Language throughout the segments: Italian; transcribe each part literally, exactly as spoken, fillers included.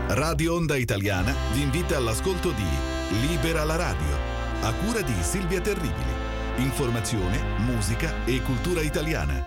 Radio Onda Italiana vi invita all'ascolto di Libera la radio, a cura di Silvia Terribili. Informazione, musica e cultura italiana.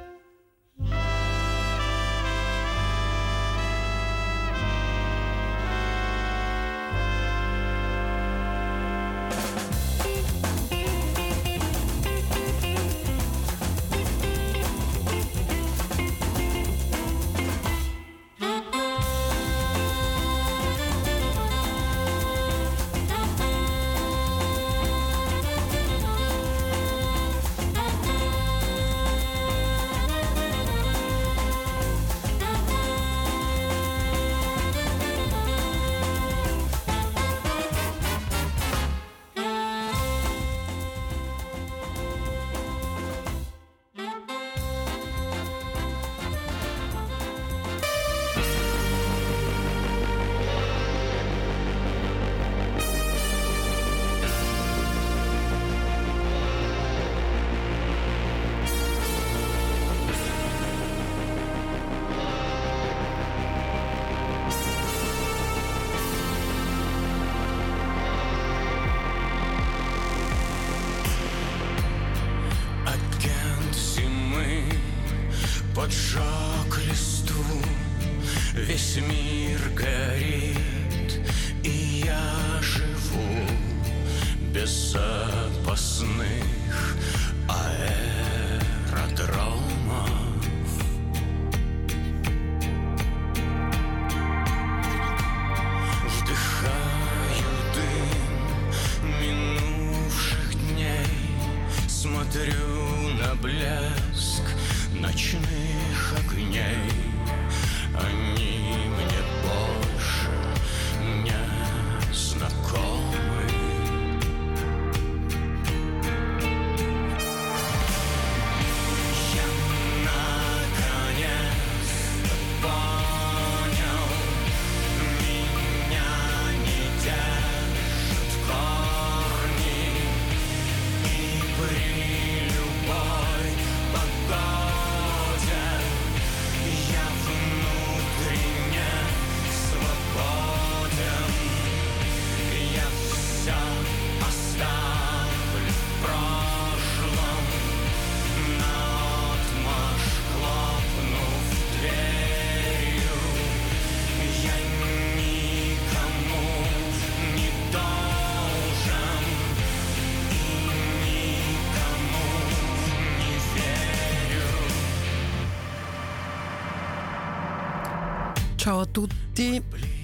Ciao a tutti,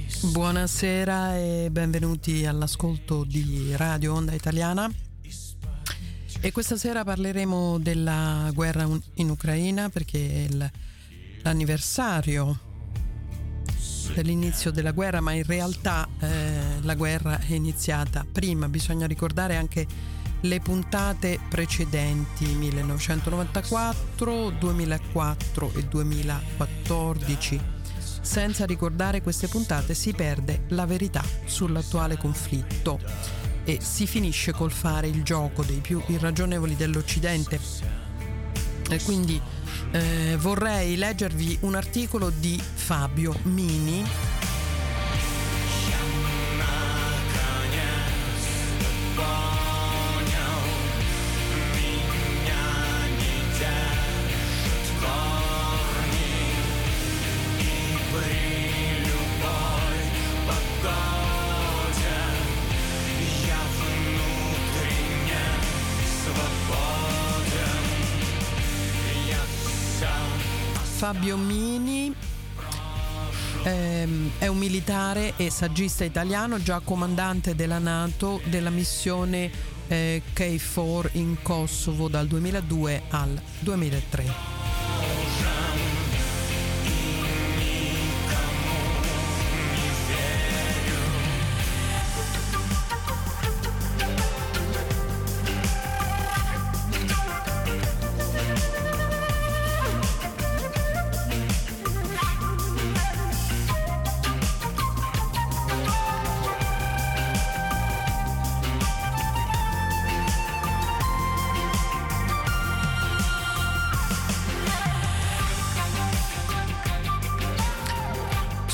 buonasera e benvenuti all'ascolto di Radio Onda Italiana. E questa sera parleremo della guerra in Ucraina, perché è il, l'anniversario dell'inizio della guerra, ma in realtà eh, la guerra è iniziata prima. Bisogna ricordare anche le puntate precedenti, millenovecentonovantaquattro, duemilaquattro e duemilaquattordici. Senza ricordare queste puntate si perde la verità sull'attuale conflitto e si finisce col fare il gioco dei più irragionevoli dell'Occidente. E quindi eh, vorrei leggervi un articolo di Fabio Mini Fabio Mini ehm, è un militare e saggista italiano, già comandante della NATO della missione eh, K quattro in Kosovo dal duemiladue al duemilatré.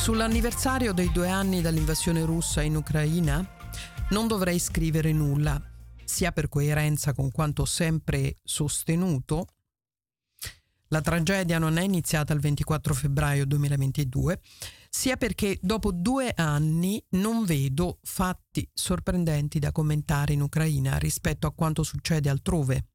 Sull'anniversario dei due anni dall'invasione russa in Ucraina non dovrei scrivere nulla, sia per coerenza con quanto ho sempre sostenuto. La tragedia non è iniziata il ventiquattro febbraio duemilaventidue, sia perché dopo due anni non vedo fatti sorprendenti da commentare in Ucraina rispetto a quanto succede altrove.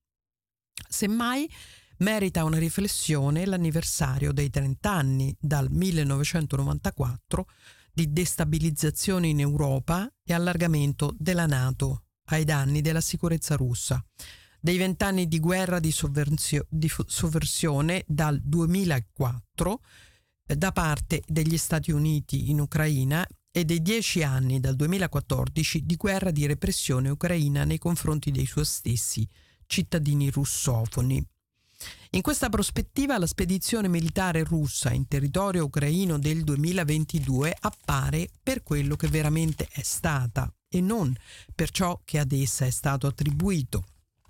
Semmai merita una riflessione l'anniversario dei trenta anni dal millenovecentonovantaquattro di destabilizzazione in Europa e allargamento della NATO ai danni della sicurezza russa, dei vent'anni di guerra di, sovversio, di sovversione dal duemilaquattro eh, da parte degli Stati Uniti in Ucraina e dei dieci anni dal duemilaquattordici di guerra di repressione ucraina nei confronti dei suoi stessi cittadini russofoni. In questa prospettiva la spedizione militare russa in territorio ucraino del duemilaventidue appare per quello che veramente è stata e non per ciò che ad essa è stato attribuito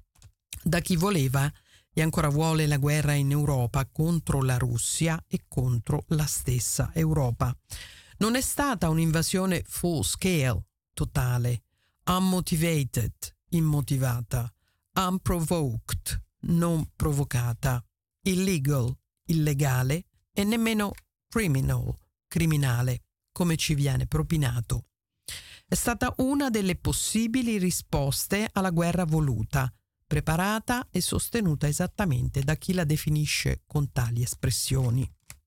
da chi voleva e ancora vuole la guerra in Europa contro la Russia e contro la stessa Europa. Non è stata un'invasione full scale, totale, unmotivated, immotivata, unprovoked, non provocata, illegal, illegale e nemmeno criminal, criminale, come ci viene propinato. È stata una delle possibili risposte alla guerra voluta, preparata e sostenuta esattamente da chi la definisce con tali espressioni.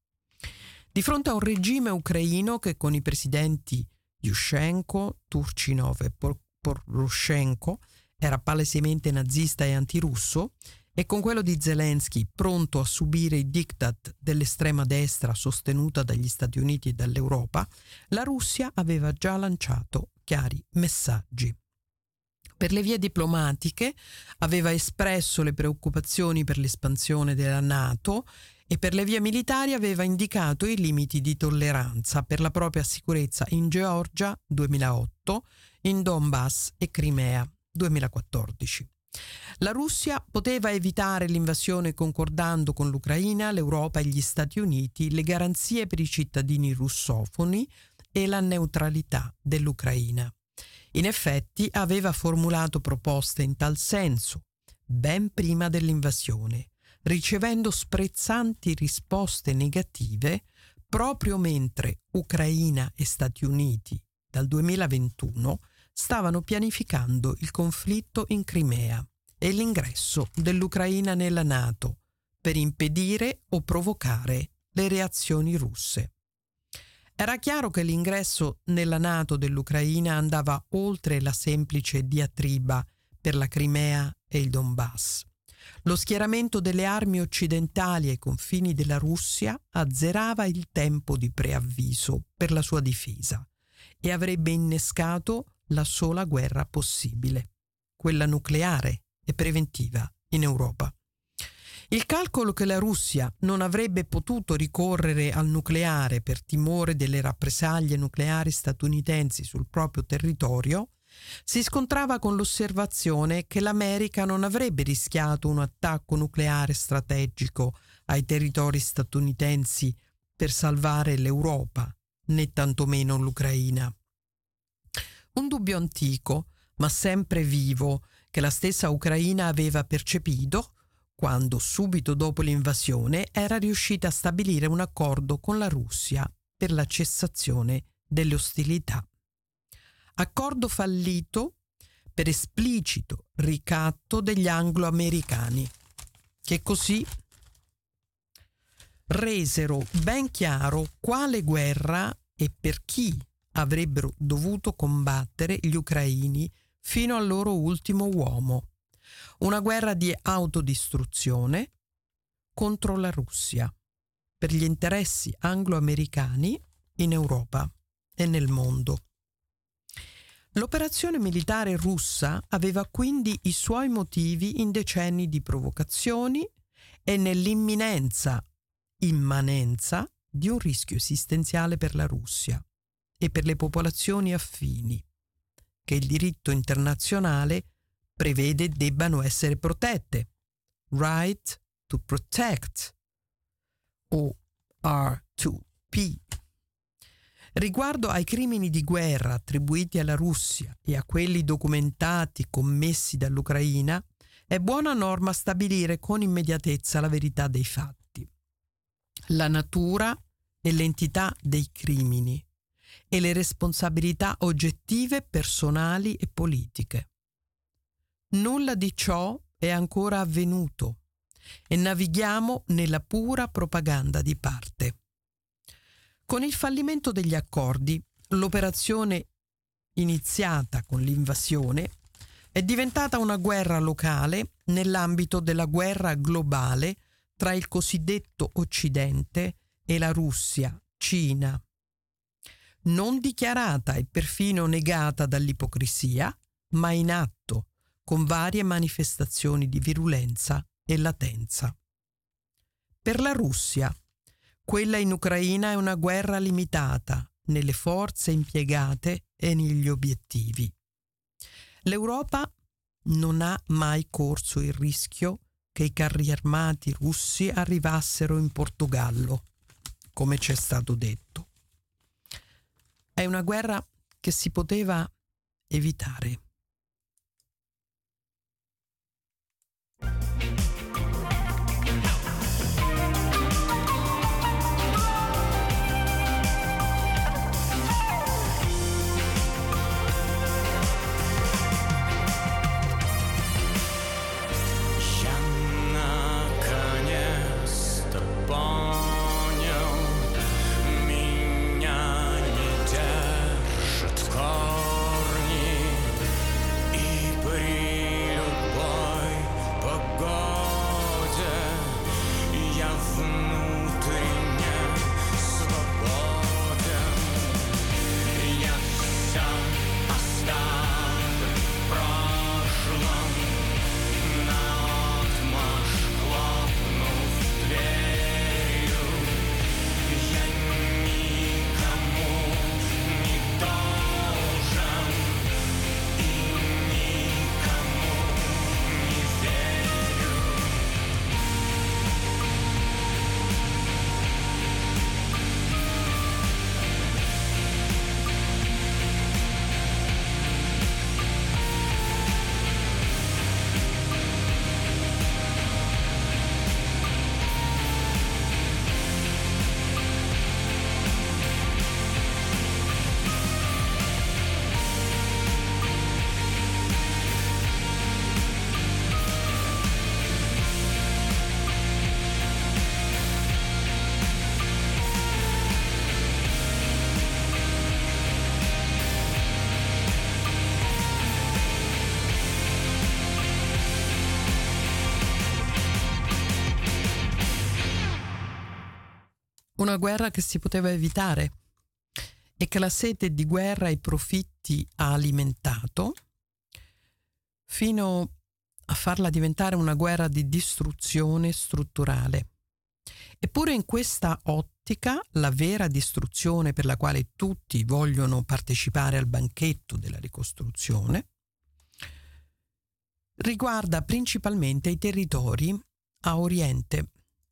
Di fronte a un regime ucraino che con i presidenti Yushchenko, Turchinov e Poroshenko era palesemente nazista e antirusso, e con quello di Zelensky pronto a subire i diktat dell'estrema destra sostenuta dagli Stati Uniti e dall'Europa, la Russia aveva già lanciato chiari messaggi. Per le vie diplomatiche aveva espresso le preoccupazioni per l'espansione della NATO e per le vie militari aveva indicato i limiti di tolleranza per la propria sicurezza in Georgia duemilaotto, in Donbass e Crimea duemilaquattordici. La Russia poteva evitare l'invasione concordando con l'Ucraina, l'Europa e gli Stati Uniti le garanzie per i cittadini russofoni e la neutralità dell'Ucraina. In effetti aveva formulato proposte in tal senso ben prima dell'invasione, ricevendo sprezzanti risposte negative proprio mentre Ucraina e Stati Uniti dal duemilaventuno stavano pianificando il conflitto in Crimea e l'ingresso dell'Ucraina nella NATO per impedire o provocare le reazioni russe. Era chiaro che l'ingresso nella NATO dell'Ucraina andava oltre la semplice diatriba per la Crimea e il Donbass. Lo schieramento delle armi occidentali ai confini della Russia azzerava il tempo di preavviso per la sua difesa e avrebbe innescato la sola guerra possibile, quella nucleare e preventiva in Europa. Il calcolo che la Russia non avrebbe potuto ricorrere al nucleare per timore delle rappresaglie nucleari statunitensi sul proprio territorio si scontrava con l'osservazione che l'America non avrebbe rischiato un attacco nucleare strategico ai territori statunitensi per salvare l'Europa, né tantomeno l'Ucraina. Un dubbio antico, ma sempre vivo, che la stessa Ucraina aveva percepito quando, subito dopo l'invasione, era riuscita a stabilire un accordo con la Russia per la cessazione delle ostilità. Accordo fallito per esplicito ricatto degli anglo-americani, che così resero ben chiaro quale guerra e per chi avrebbero dovuto combattere gli ucraini fino al loro ultimo uomo. Una guerra di autodistruzione contro la Russia, per gli interessi anglo-americani in Europa e nel mondo. L'operazione militare russa aveva quindi i suoi motivi in decenni di provocazioni e nell'imminenza, immanenza di un rischio esistenziale per la Russia e per le popolazioni affini, che il diritto internazionale prevede debbano essere protette. Right to protect, o R due P. Riguardo ai crimini di guerra attribuiti alla Russia e a quelli documentati commessi dall'Ucraina, è buona norma stabilire con immediatezza la verità dei fatti, la natura e l'entità dei crimini e le responsabilità oggettive, personali e politiche. Nulla di ciò è ancora avvenuto e navighiamo nella pura propaganda di parte. Con il fallimento degli accordi, l'operazione iniziata con l'invasione è diventata una guerra locale nell'ambito della guerra globale tra il cosiddetto Occidente e la Russia, Cina, non dichiarata e perfino negata dall'ipocrisia, ma in atto, con varie manifestazioni di virulenza e latenza. Per la Russia, quella in Ucraina è una guerra limitata nelle forze impiegate e negli obiettivi. L'Europa non ha mai corso il rischio che i carri armati russi arrivassero in Portogallo, come ci è stato detto. È una guerra che si poteva evitare. Una guerra che si poteva evitare e che la sete di guerra e i profitti ha alimentato fino a farla diventare una guerra di distruzione strutturale. Eppure in questa ottica la vera distruzione per la quale tutti vogliono partecipare al banchetto della ricostruzione riguarda principalmente i territori a oriente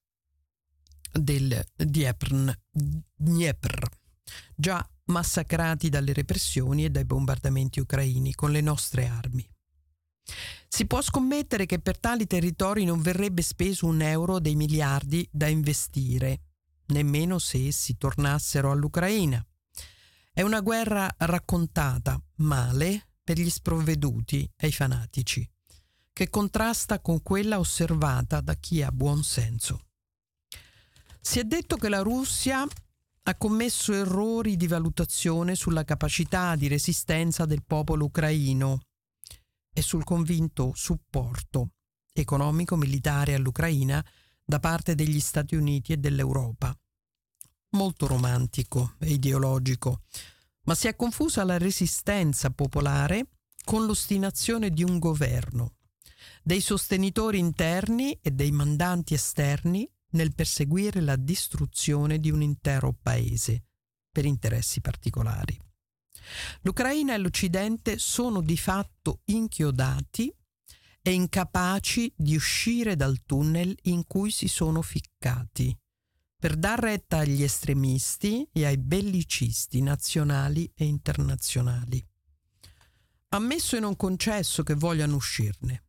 del Dniepr, Dniepr, già massacrati dalle repressioni e dai bombardamenti ucraini con le nostre armi. Si può scommettere che per tali territori non verrebbe speso un euro dei miliardi da investire, nemmeno se essi tornassero all'Ucraina. È una guerra raccontata male per gli sprovveduti e i fanatici, che contrasta con quella osservata da chi ha buon senso. Si è detto che la Russia ha commesso errori di valutazione sulla capacità di resistenza del popolo ucraino e sul convinto supporto economico-militare all'Ucraina da parte degli Stati Uniti e dell'Europa. Molto romantico e ideologico, ma si è confusa la resistenza popolare con l'ostinazione di un governo, dei sostenitori interni e dei mandanti esterni nel perseguire la distruzione di un intero paese per interessi particolari. L'Ucraina e l'Occidente sono di fatto inchiodati e incapaci di uscire dal tunnel in cui si sono ficcati, per dar retta agli estremisti e ai bellicisti nazionali e internazionali. Ammesso e non concesso che vogliano uscirne.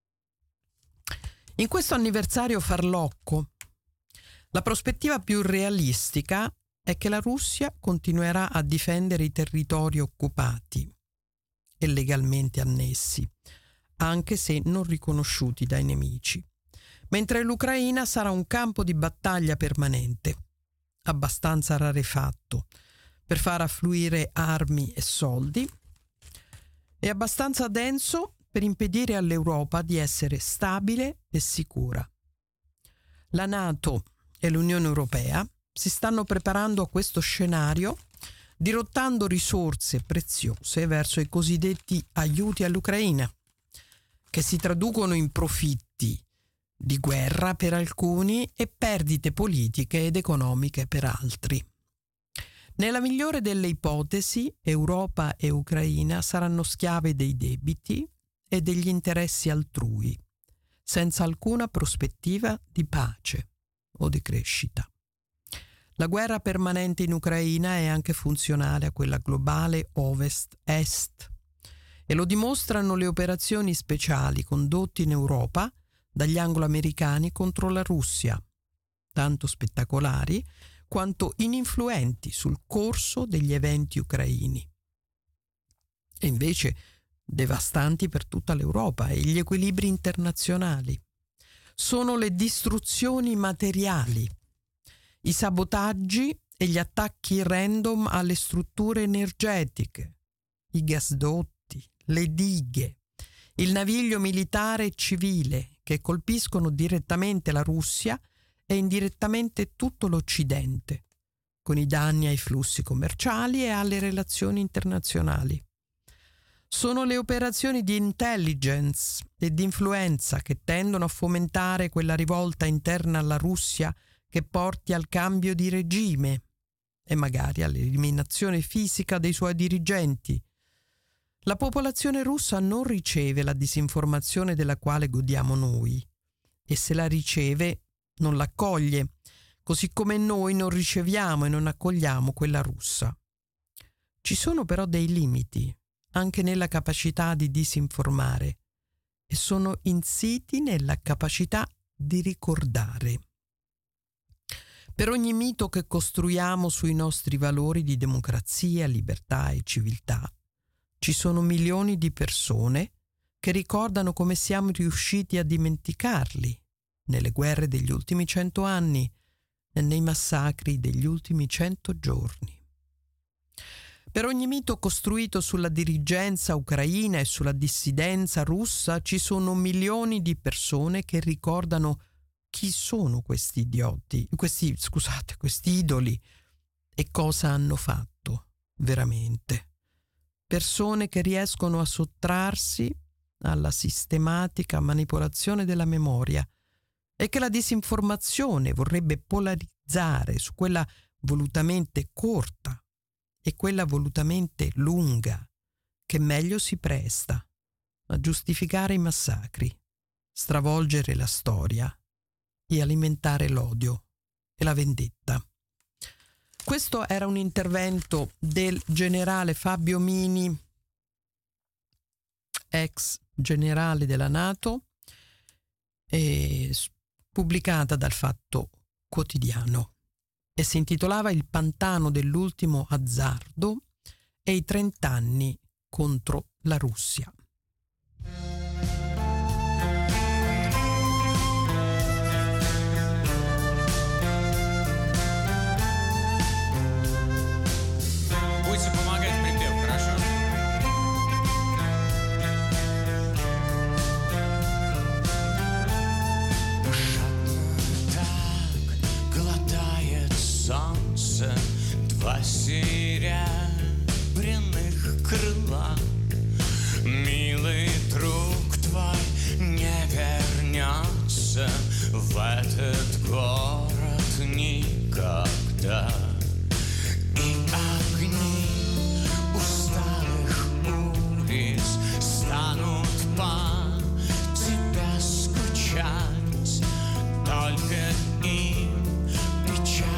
In questo anniversario farlocco, la prospettiva più realistica è che la Russia continuerà a difendere i territori occupati e legalmente annessi, anche se non riconosciuti dai nemici, mentre l'Ucraina sarà un campo di battaglia permanente, abbastanza rarefatto per far affluire armi e soldi, e abbastanza denso per impedire all'Europa di essere stabile e sicura. La NATO e l'Unione Europea si stanno preparando a questo scenario, dirottando risorse preziose verso i cosiddetti aiuti all'Ucraina, che si traducono in profitti di guerra per alcuni e perdite politiche ed economiche per altri. Nella migliore delle ipotesi, Europa e Ucraina saranno schiave dei debiti e degli interessi altrui, senza alcuna prospettiva di pace o di crescita. La guerra permanente in Ucraina è anche funzionale a quella globale Ovest-Est e lo dimostrano le operazioni speciali condotte in Europa dagli anglo-americani contro la Russia, tanto spettacolari quanto ininfluenti sul corso degli eventi ucraini, e invece devastanti per tutta l'Europa e gli equilibri internazionali. Sono le distruzioni materiali, i sabotaggi e gli attacchi random alle strutture energetiche, i gasdotti, le dighe, il naviglio militare e civile che colpiscono direttamente la Russia e indirettamente tutto l'Occidente, con i danni ai flussi commerciali e alle relazioni internazionali. Sono le operazioni di intelligence e di influenza che tendono a fomentare quella rivolta interna alla Russia che porti al cambio di regime e magari all'eliminazione fisica dei suoi dirigenti. La popolazione russa non riceve la disinformazione della quale godiamo noi, e se la riceve non l'accoglie, così come noi non riceviamo e non accogliamo quella russa. Ci sono però dei limiti anche nella capacità di disinformare, e sono insiti nella capacità di ricordare. Per ogni mito che costruiamo sui nostri valori di democrazia, libertà e civiltà, ci sono milioni di persone che ricordano come siamo riusciti a dimenticarli nelle guerre degli ultimi cento anni e nei massacri degli ultimi cento giorni. Per ogni mito costruito sulla dirigenza ucraina e sulla dissidenza russa ci sono milioni di persone che ricordano chi sono questi idioti, questi, scusate, questi idoli e cosa hanno fatto veramente. Persone che riescono a sottrarsi alla sistematica manipolazione della memoria e che la disinformazione vorrebbe polarizzare su quella volutamente corta e quella volutamente lunga, che meglio si presta a giustificare i massacri, stravolgere la storia e alimentare l'odio e la vendetta. Questo era un intervento del generale Fabio Mini, ex generale della NATO, e pubblicata dal Fatto Quotidiano, e si intitolava Il pantano dell'ultimo azzardo e i trent'anni contro la Russia. Будете помогать припев, хорошо? Жадно так глотает солнце два серебряных крыла. Милый друг твой не вернется в этот город никогда. И огни усталых улиц станут по тебе скучать. Только им печаль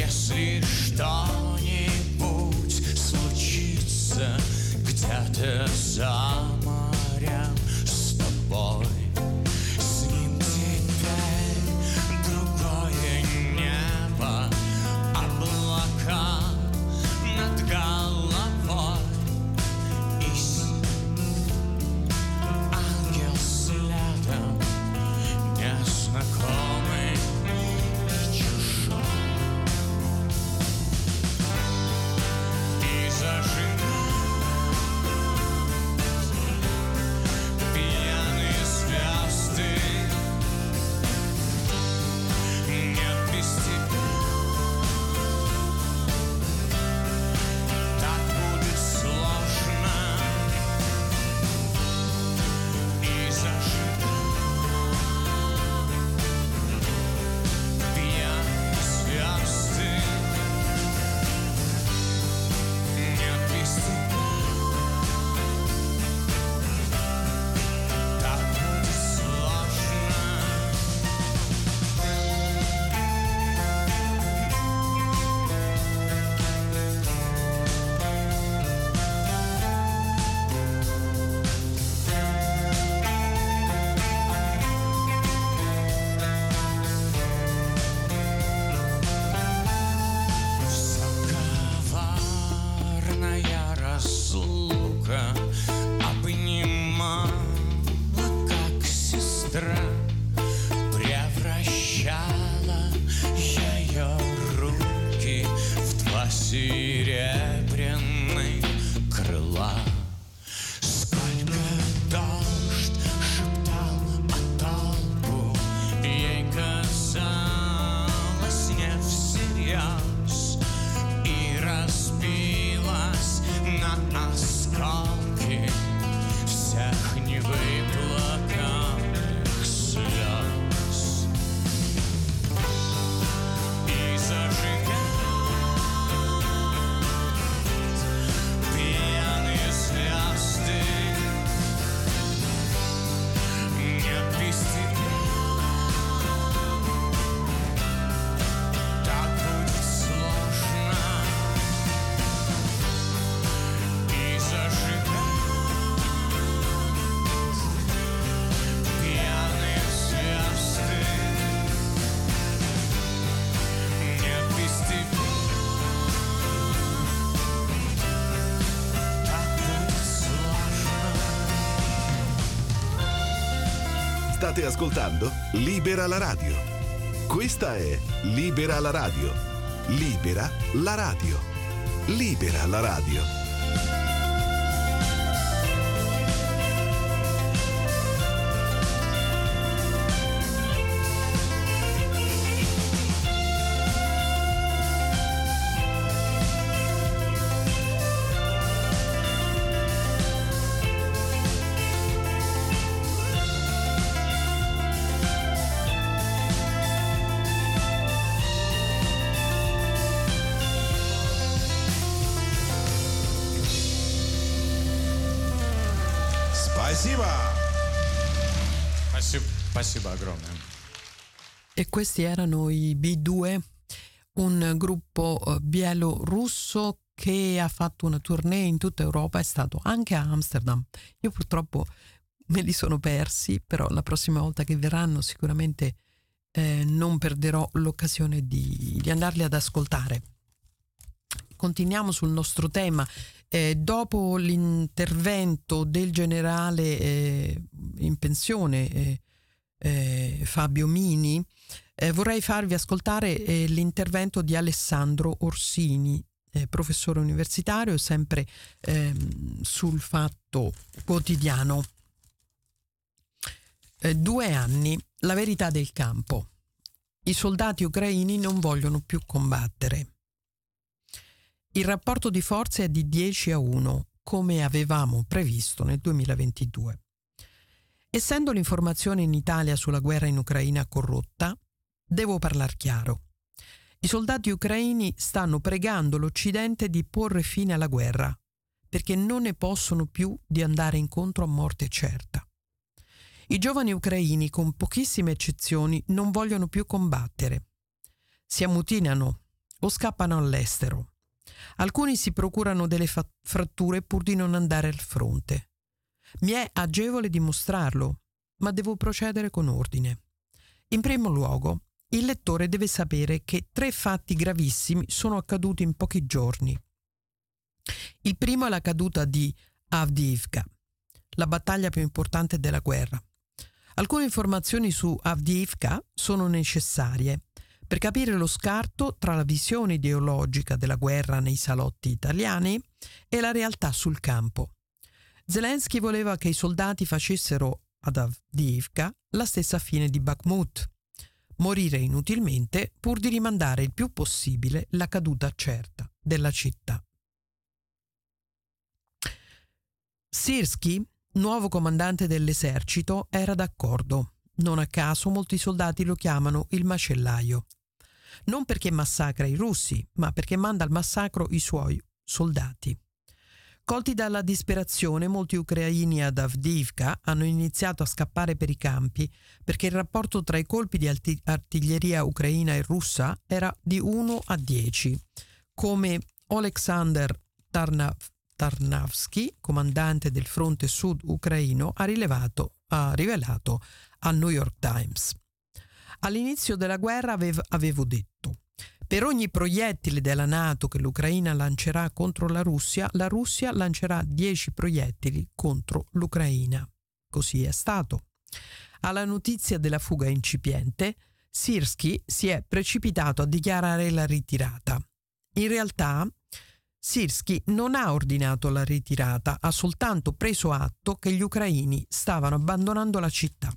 Если что-нибудь случится где-то за морем с тобой, с ним теперь другое небо, облака над головой, и ангел следом незнакомый и чужой. И зажигает пьяные звезды. Нет без тебя, так будет сложно. И зажигает пьяные звезды. Нет без тебя, так будет сложно. Коварная разлука обнимала, как сестра, превращала ее руки в два серебряных крыла. Сколько дождь шептал о толку, ей казалось не всерьез, и разбилась на осколки всех невыплаканных слез. И зажигает пьяные звезды. Нет без тебя, так будет сложно. И зажигает пьяные звезды. Нет без тебя, так будет сложно. State ascoltando Libera la radio. Questa è Libera la radio. Libera la radio. Libera la radio. Спасибо! Спасибо, спасибо огромное. E questi erano i B due, un gruppo eh, bielorusso che ha fatto una tournée in tutta Europa, è stato anche a Amsterdam. Io purtroppo me li sono persi, però la prossima volta che verranno sicuramente eh, non perderò l'occasione di, di andarli ad ascoltare. Continuiamo sul nostro tema. Eh, dopo l'intervento del generale eh, in pensione eh, eh, Fabio Mini, eh, vorrei farvi ascoltare eh, l'intervento di Alessandro Orsini, eh, professore universitario, sempre eh, sul Fatto Quotidiano. Eh, due anni, la verità del campo. I soldati ucraini non vogliono più combattere. Il rapporto di forze è di dieci a uno, come avevamo previsto nel duemilaventidue. Essendo l'informazione in Italia sulla guerra in Ucraina corrotta, devo parlar chiaro. I soldati ucraini stanno pregando l'Occidente di porre fine alla guerra, perché non ne possono più di andare incontro a morte certa. I giovani ucraini, con pochissime eccezioni, non vogliono più combattere. Si ammutinano o scappano all'estero. Alcuni si procurano delle fa- fratture pur di non andare al fronte. Mi è agevole dimostrarlo, ma devo procedere con ordine. In primo luogo, il lettore deve sapere che tre fatti gravissimi sono accaduti in pochi giorni. Il primo è la caduta di Avdiivka, la battaglia più importante della guerra. Alcune informazioni su Avdiivka sono necessarie per capire lo scarto tra la visione ideologica della guerra nei salotti italiani e la realtà sul campo. Zelensky voleva che i soldati facessero ad Avdiivka la stessa fine di Bakhmut, morire inutilmente pur di rimandare il più possibile la caduta certa della città. Syrskyi, nuovo comandante dell'esercito, era d'accordo. Non a caso molti soldati lo chiamano il macellaio. Non perché massacra i russi, ma perché manda al massacro i suoi soldati. Colti dalla disperazione, molti ucraini ad Avdiivka hanno iniziato a scappare per i campi perché il rapporto tra i colpi di arti- artiglieria ucraina e russa era di uno a dieci, come Oleksandr Tarnav Tarnavsky, comandante del fronte sud ucraino, ha, rilevato, ha rivelato al New York Times. All'inizio della guerra avev, avevo detto: per ogni proiettile della NATO che l'Ucraina lancerà contro la Russia, la Russia lancerà dieci proiettili contro l'Ucraina. Così è stato. Alla notizia della fuga incipiente, Syrskyi si è precipitato a dichiarare la ritirata. In realtà, Syrskyi non ha ordinato la ritirata, ha soltanto preso atto che gli ucraini stavano abbandonando la città.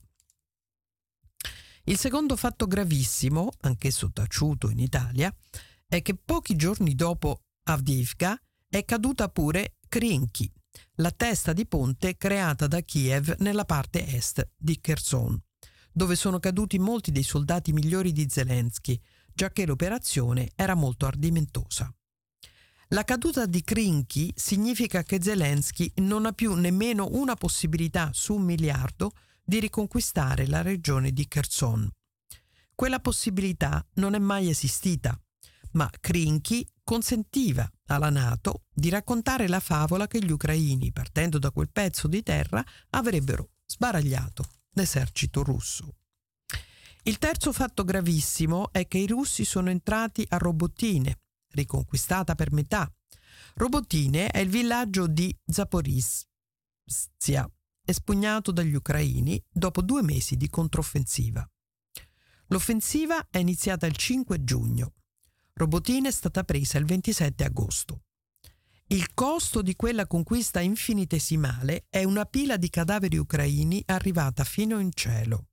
Il secondo fatto gravissimo, anch'esso taciuto in Italia, è che pochi giorni dopo Avdiivka è caduta pure Kryvyi, la testa di ponte creata da Kiev nella parte est di Kherson, dove sono caduti molti dei soldati migliori di Zelensky, giacché l'operazione era molto ardimentosa. La caduta di Kryvyi significa che Zelensky non ha più nemmeno una possibilità su un miliardo di riconquistare la regione di Kherson. Quella possibilità non è mai esistita, ma Kryvyi consentiva alla NATO di raccontare la favola che gli ucraini, partendo da quel pezzo di terra, avrebbero sbaragliato l'esercito russo. Il terzo fatto gravissimo è che i russi sono entrati a Robotine, riconquistata per metà. Robotine è il villaggio di Zaporizhzhia, espugnato dagli ucraini dopo due mesi di controffensiva. L'offensiva è iniziata il cinque giugno. Robotine è stata presa il ventisette agosto. Il costo di quella conquista infinitesimale è una pila di cadaveri ucraini arrivata fino in cielo.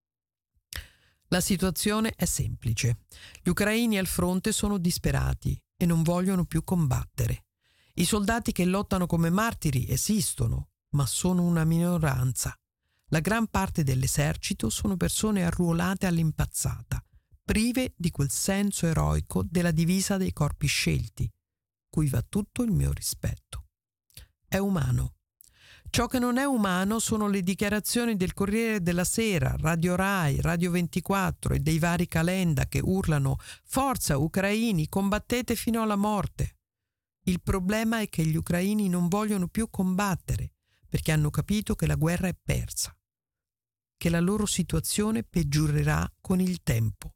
La situazione è semplice. Gli ucraini al fronte sono disperati e non vogliono più combattere. I soldati che lottano come martiri esistono, ma sono una minoranza. La gran parte dell'esercito sono persone arruolate all'impazzata, prive di quel senso eroico della divisa dei corpi scelti, cui va tutto il mio rispetto. È umano. Ciò che non è umano sono le dichiarazioni del Corriere della Sera, Radio Rai, Radio ventiquattro e dei vari Calenda che urlano «Forza ucraini, combattete fino alla morte!». Il problema è che gli ucraini non vogliono più combattere perché hanno capito che la guerra è persa, che la loro situazione peggiorerà con il tempo.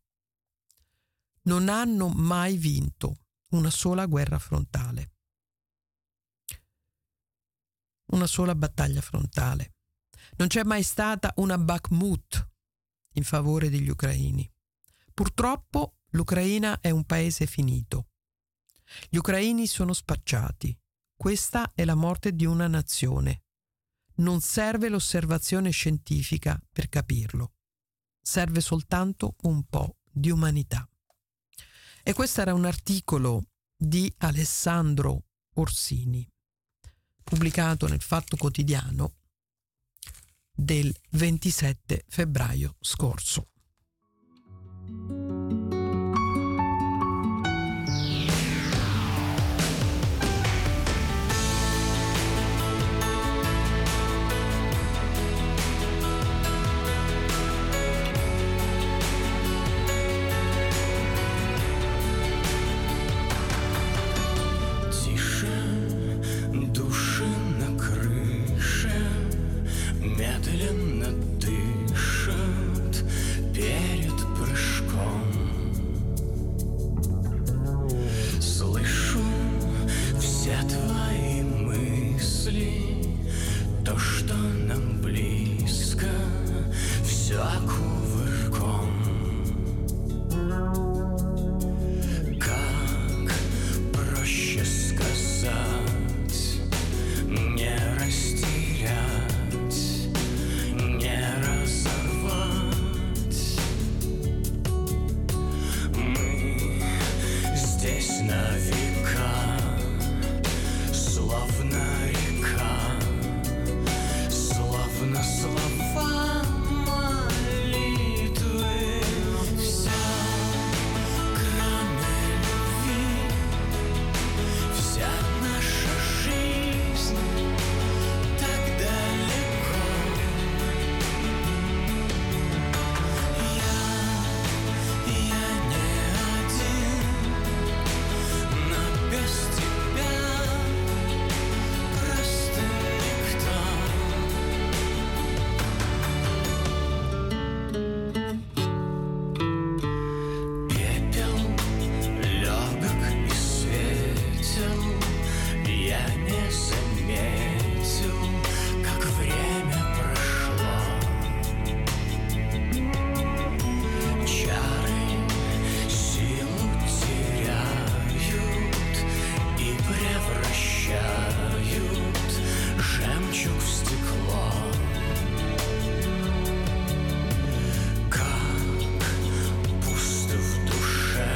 Non hanno mai vinto una sola guerra frontale. Una sola battaglia frontale. Non c'è mai stata una Bakhmut in favore degli ucraini. Purtroppo l'Ucraina è un paese finito. Gli ucraini sono spacciati. Questa è la morte di una nazione. Non serve l'osservazione scientifica per capirlo. Serve soltanto un po' di umanità. E questo era un articolo di Alessandro Orsini, pubblicato nel Fatto Quotidiano del ventisette febbraio scorso. на века, славна река, славна слова молитвы, вся кроме любви, вся наша жизнь так далеко. Я, я не один, но без тебя просто никто. Пепел легок и светел, я не заметил, как время прошло. Чары силу теряют и превращают жемчуг в стекло. Как пусто в душе,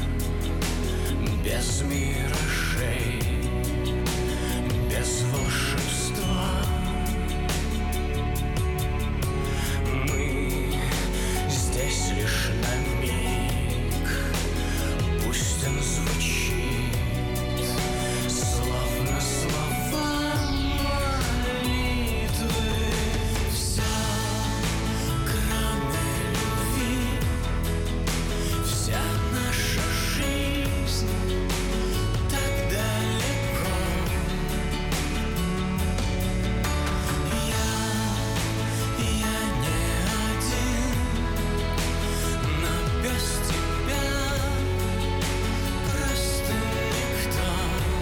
без миражей, без волшебства. Мы здесь лишь на миг, пусть он звучит, словно слова молитвы. Вся кроме любви, вся наша жизнь так далеко. Я, я не один, но без тебя просто никто.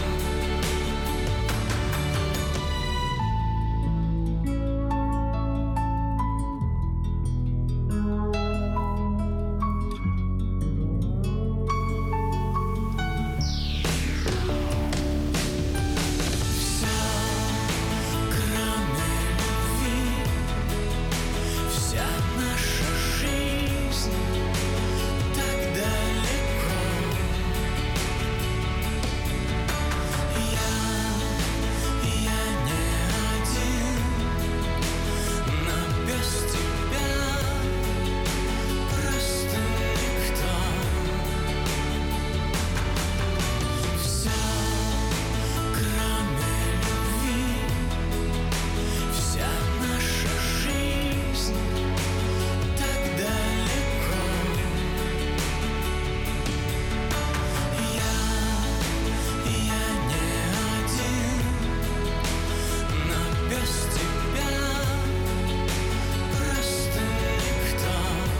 Вся кроме любви, вся наша жизнь так далеко. Я, я не один, но без тебя просто никто. Вся кроме любви, вся наша жизнь так далеко. Я, я не один, но без тебя просто никто.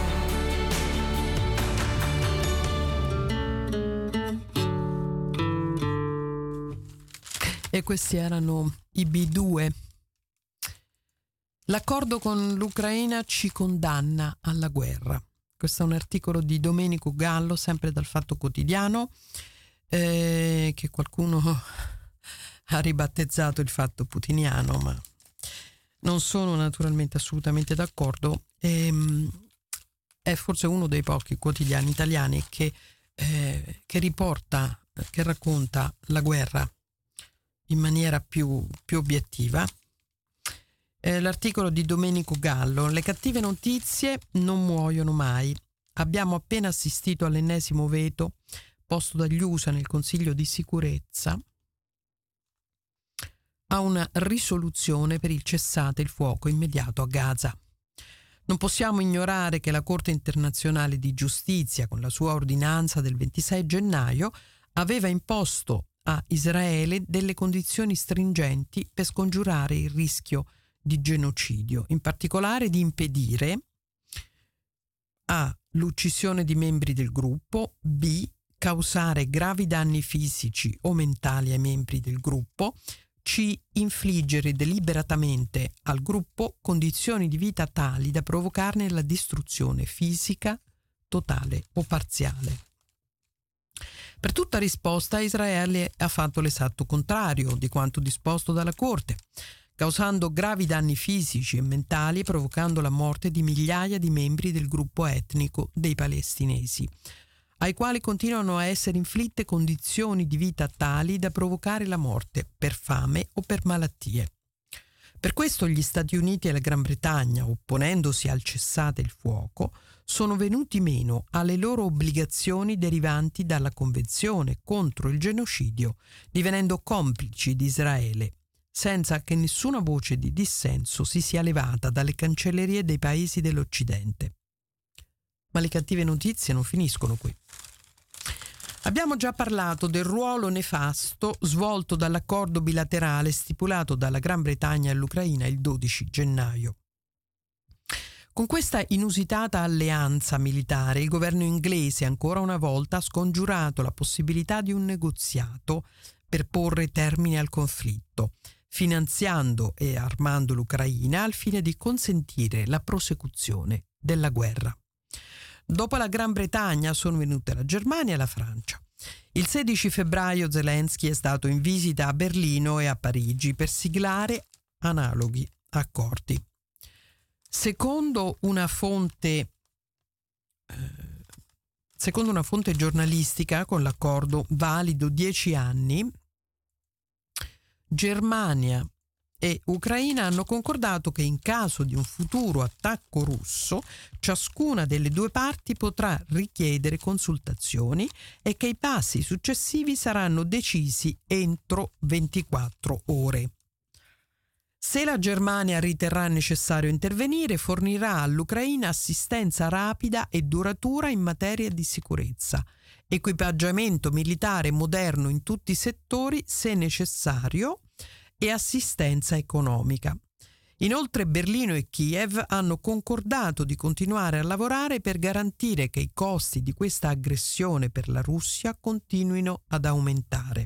E questi erano i B due. L'accordo con l'Ucraina ci condanna alla guerra. Questo è un articolo di Domenico Gallo, sempre dal Fatto Quotidiano, eh, che qualcuno ha ribattezzato il Fatto Putiniano, ma non sono naturalmente assolutamente d'accordo. Ehm, è forse uno dei pochi quotidiani italiani che, eh, che riporta, che racconta la guerra in maniera più, più obiettiva. Eh, l'articolo di Domenico Gallo: le cattive notizie non muoiono mai. Abbiamo appena assistito all'ennesimo veto posto dagli U S A nel Consiglio di sicurezza a una risoluzione per il cessate il fuoco immediato a Gaza. Non possiamo ignorare che la Corte internazionale di giustizia, con la sua ordinanza del ventisei gennaio, aveva imposto a Israele delle condizioni stringenti per scongiurare il rischio di genocidio, in particolare di impedire A. l'uccisione di membri del gruppo, B. causare gravi danni fisici o mentali ai membri del gruppo, C. infliggere deliberatamente al gruppo condizioni di vita tali da provocarne la distruzione fisica, totale o parziale. Per tutta risposta Israele ha fatto l'esatto contrario di quanto disposto dalla Corte, causando gravi danni fisici e mentali e provocando la morte di migliaia di membri del gruppo etnico dei palestinesi. ai quali continuano a essere inflitte condizioni di vita tali da provocare la morte per fame o per malattie. Per questo gli Stati Uniti e la Gran Bretagna, opponendosi al cessate il fuoco, sono venuti meno alle loro obbligazioni derivanti dalla Convenzione contro il genocidio, divenendo complici di Israele, senza che nessuna voce di dissenso si sia levata dalle cancellerie dei paesi dell'Occidente. Ma le cattive notizie non finiscono qui. Abbiamo già parlato del ruolo nefasto svolto dall'accordo bilaterale stipulato dalla Gran Bretagna e l'Ucraina il dodici gennaio. Con questa inusitata alleanza militare, il governo inglese ancora una volta ha scongiurato la possibilità di un negoziato per porre termine al conflitto, finanziando e armando l'Ucraina al fine di consentire la prosecuzione della guerra. Dopo la Gran Bretagna sono venute la Germania e la Francia. Il sedici febbraio Zelensky è stato in visita a Berlino e a Parigi per siglare analoghi accordi. Secondo una fonte eh, secondo una fonte giornalistica, con l'accordo valido dieci anni, Germania e Ucraina hanno concordato che in caso di un futuro attacco russo, ciascuna delle due parti potrà richiedere consultazioni e che i passi successivi saranno decisi entro ventiquattro ore. Se la Germania riterrà necessario intervenire, fornirà all'Ucraina assistenza rapida e duratura in materia di sicurezza, equipaggiamento militare moderno in tutti i settori se necessario e assistenza economica. Inoltre Berlino e Kiev hanno concordato di continuare a lavorare per garantire che i costi di questa aggressione per la Russia continuino ad aumentare,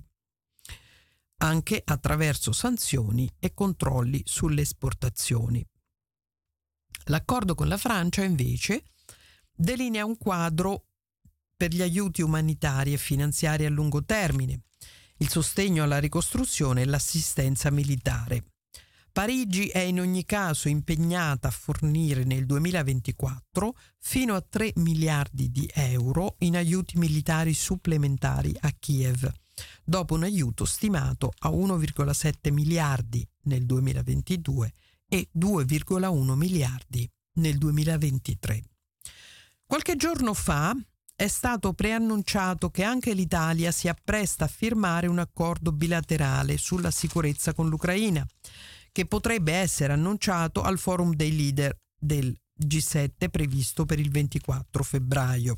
anche attraverso sanzioni e controlli sulle esportazioni. L'accordo con la Francia, invece, delinea un quadro per gli aiuti umanitari e finanziari a lungo termine, il sostegno alla ricostruzione e l'assistenza militare. Parigi è in ogni caso impegnata a fornire nel duemilaventiquattro fino a tre miliardi di euro in aiuti militari supplementari a Kiev, dopo un aiuto stimato a uno virgola sette miliardi nel duemilaventidue e due virgola uno miliardi nel duemilaventitré. Qualche giorno fa è stato preannunciato che anche l'Italia si appresta a firmare un accordo bilaterale sulla sicurezza con l'Ucraina, che potrebbe essere annunciato al forum dei leader del G sette previsto per il ventiquattro febbraio.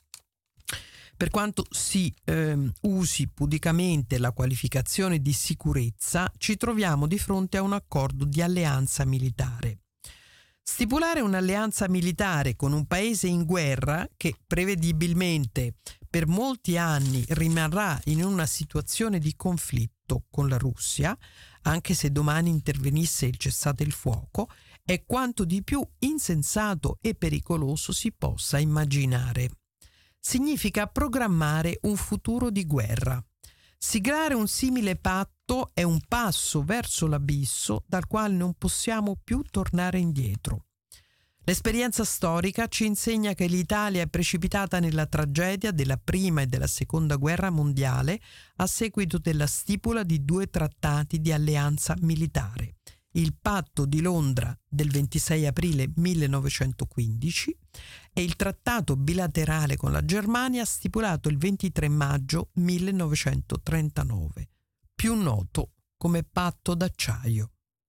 Per quanto si eh, usi pudicamente la qualificazione di sicurezza, ci troviamo di fronte a un accordo di alleanza militare. Stipulare un'alleanza militare con un paese in guerra, che prevedibilmente per molti anni rimarrà in una situazione di conflitto con la Russia, anche se domani intervenisse il cessate il fuoco, è quanto di più insensato e pericoloso si possa immaginare. Significa programmare un futuro di guerra. Siglare un simile patto è un passo verso l'abisso dal quale non possiamo più tornare indietro. L'esperienza storica ci insegna che l'Italia è precipitata nella tragedia della prima e della seconda guerra mondiale a seguito della stipula di due trattati di alleanza militare, il patto di Londra del ventisei aprile millenovecentoquindici e il trattato bilaterale con la Germania stipulato il ventitré maggio millenovecentotrentanove, più noto come patto d'acciaio.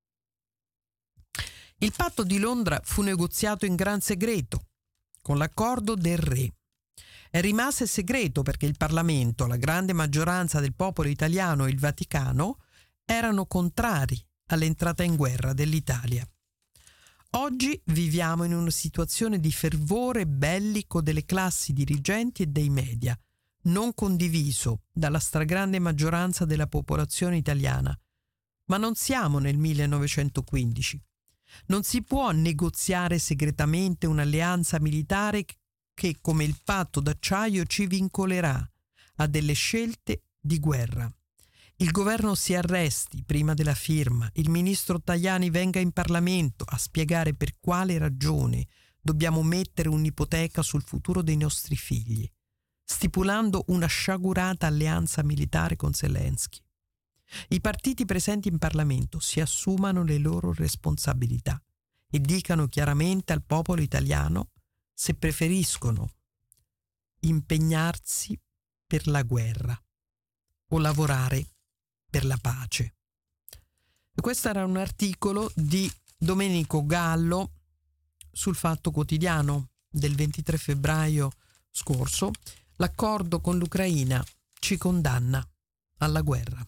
Il patto di Londra fu negoziato in gran segreto, con l'accordo del re. E rimase segreto perché il Parlamento, la grande maggioranza del popolo italiano e il Vaticano erano contrari all'entrata in guerra dell'Italia. Oggi viviamo in una situazione di fervore bellico delle classi dirigenti e dei media, non condiviso dalla stragrande maggioranza della popolazione italiana. Ma non siamo nel millenovecentoquindici. Non si può negoziare segretamente un'alleanza militare che, come il patto d'acciaio, ci vincolerà a delle scelte di guerra. Il governo si arresti prima della firma, il ministro Tajani venga in Parlamento a spiegare per quale ragione dobbiamo mettere un'ipoteca sul futuro dei nostri figli. stipulando una sciagurata alleanza militare con Zelensky. I partiti presenti in Parlamento si assumano le loro responsabilità e dicano chiaramente al popolo italiano se preferiscono impegnarsi per la guerra o lavorare per la pace. E questo era un articolo di Domenico Gallo sul Fatto Quotidiano del ventitré febbraio scorso. L'accordo con l'Ucraina ci condanna alla guerra.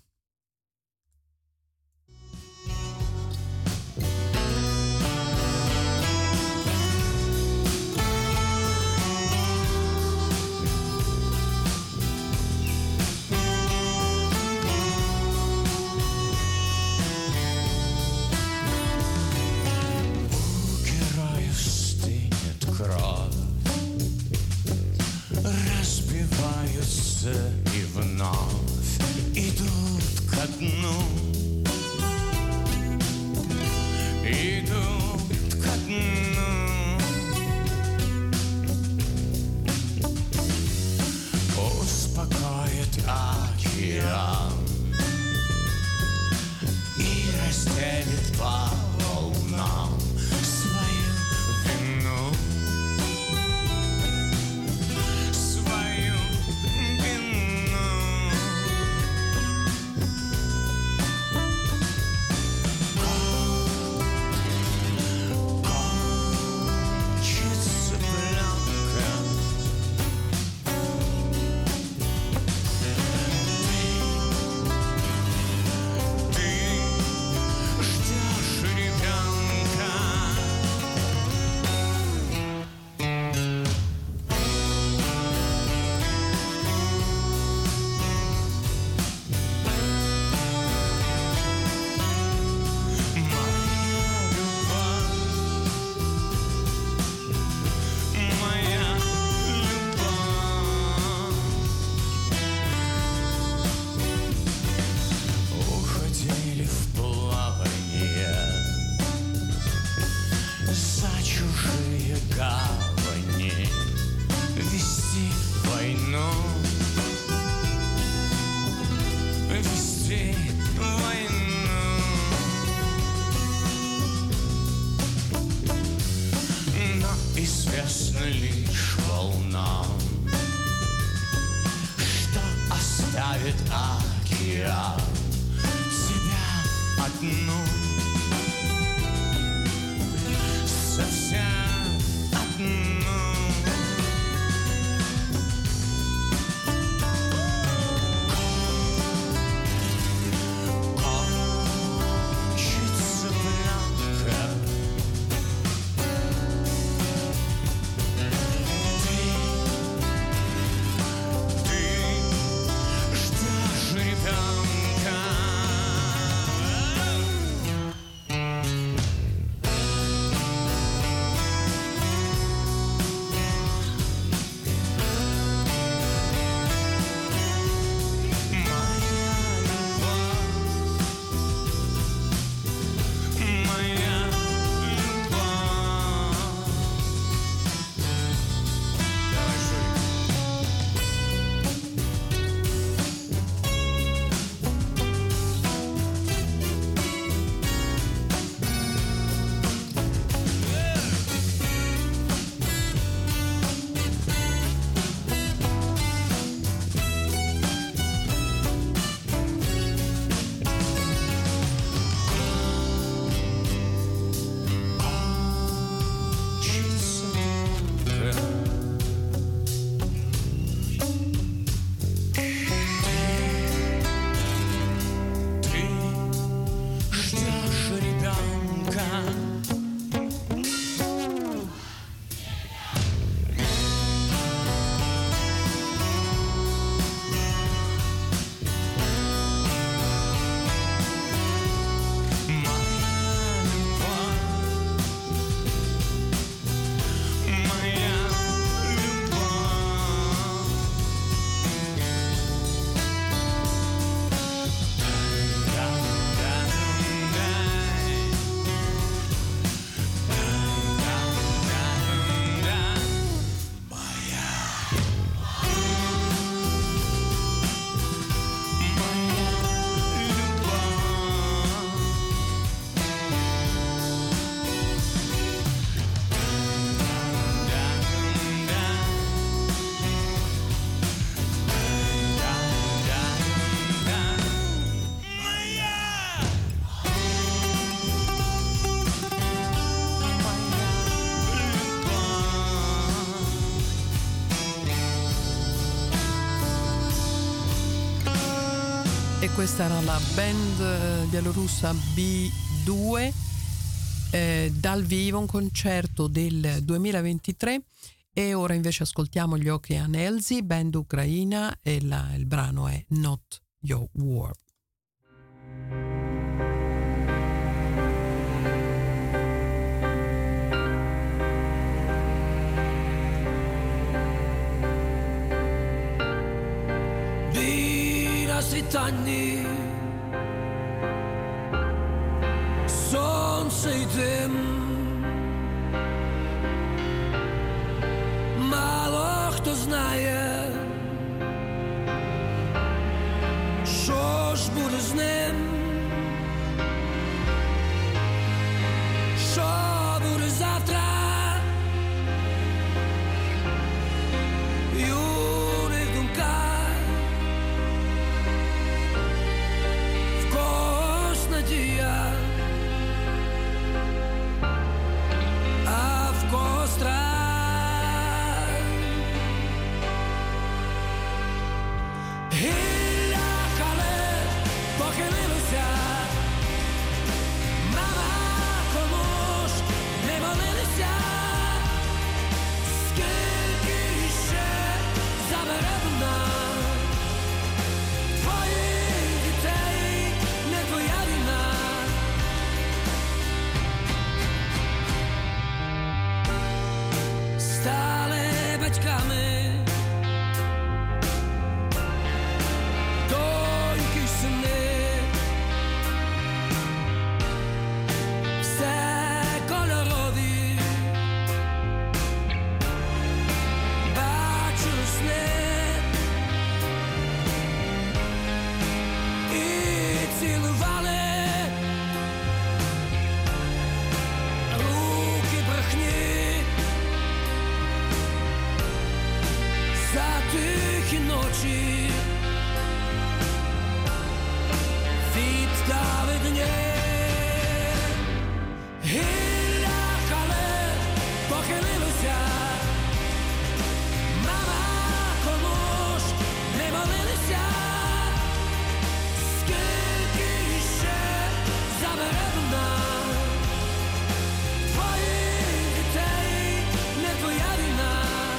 Разбиваются и вновь идут ко дну, идут ко дну. Успокоит океан и разделит по волнам свою вину. E questa era la band eh, bielorussa B due eh, dal vivo, un concerto del duemilaventitré. E ora invece ascoltiamo gli Okean Elzy, band ucraina, e la, il brano è Not Your War. Біля світанні сонце й дим, мало хто знає, що ж буде з ним, що буде завтра. Юних думках в когось надія, а в когось страх. Гілля хале похилилося, мама, кому ж не молилися, скільки ще забере вона твоїх дітей, не твоя війна. Стали батьками доньки й сини, все кольорові, бачили сни і цілували руки брехні за тихі ночі віддали дні. Гілля хале похилилося, мама, кому ж не молилися, скільки ще забере вона твоїх дітей, не твоя війна.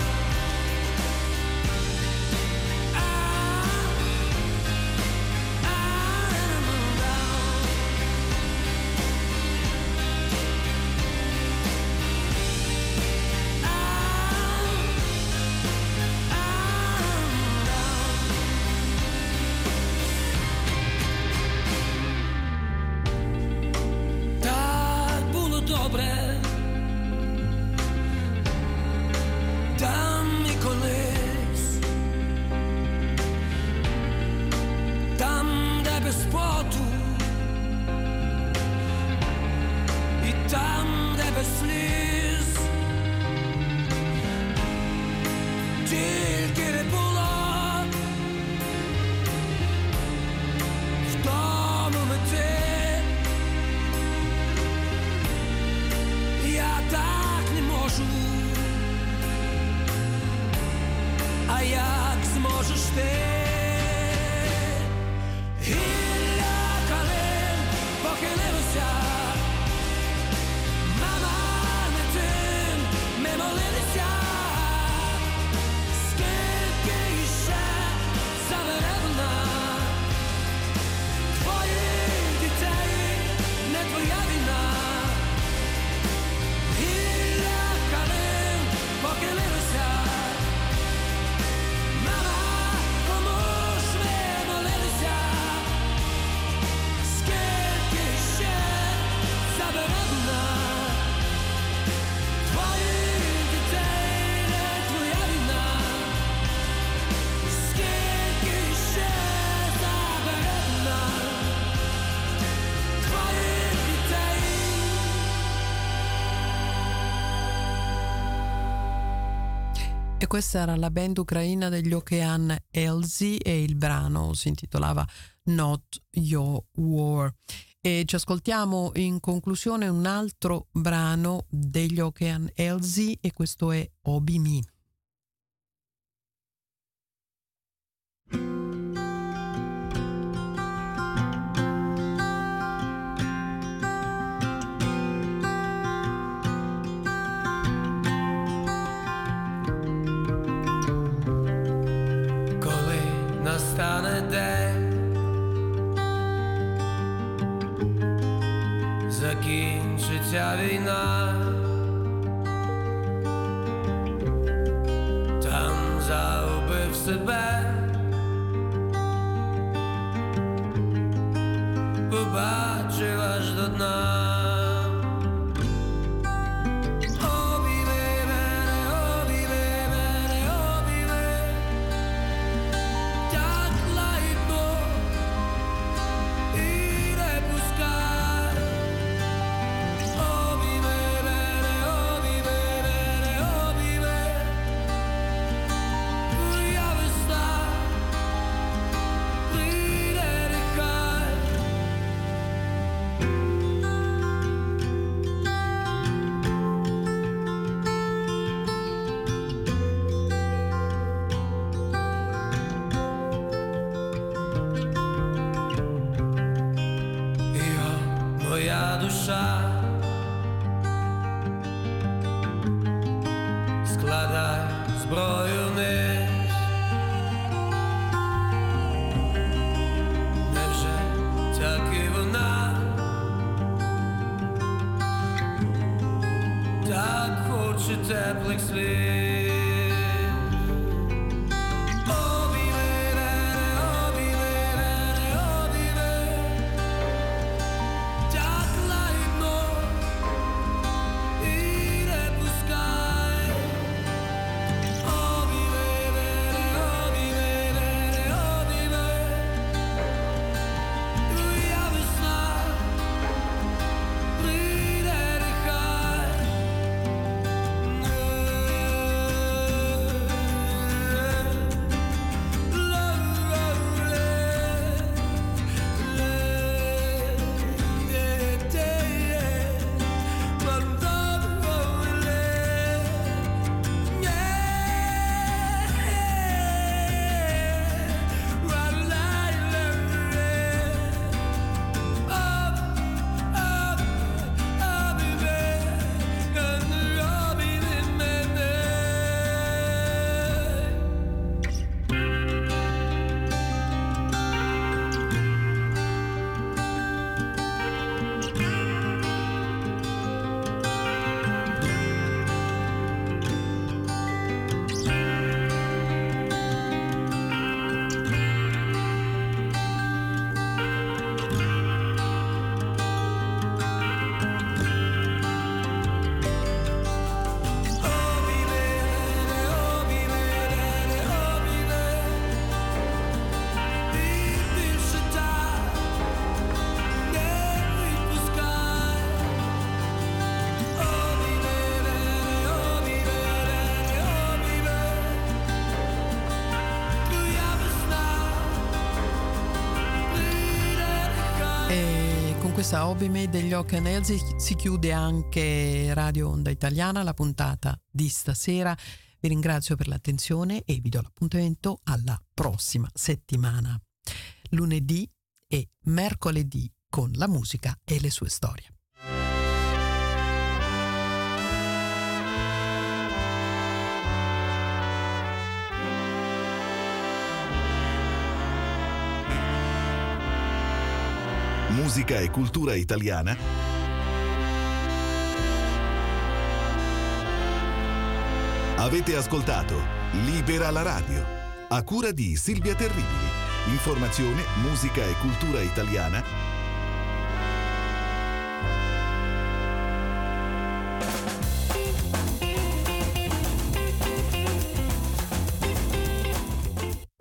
Так було добре там і колись, там, де без поту, і там, де без сліз, тільки не було в тому мети. Я так не можу, а як зможеш ти? Гілля калин похилилося, мама, не тим ми молилися, скільки іще забере вона твоїх дітей, не твоя війна. Гілля калин похилилося, мама, кому ж ми молилися, скільки ще забере вона твоїх дітей, не твоя війна. Скільки ще забере вона твоїх дітей. E questa era la band ucraina degli Okean Elzy e il brano si intitolava Not Your War. E ci ascoltiamo in conclusione un altro brano degli Okean Elzy e questo è Obi Mi. nastane den, закінчиться війна, там загубив себе, побачив аж до дна. Складай зброю вниз, невже так і вона так хоче теплих слів? Questa Obi Me degli Ocean Elzy si chiude anche Radio Onda Italiana, la puntata di stasera. Vi ringrazio per l'attenzione e vi do l'appuntamento alla prossima settimana, lunedì e mercoledì, con la musica e le sue storie. Musica e cultura italiana avete ascoltato Libera la radio, a cura di Silvia Terribili. Informazione, musica e cultura italiana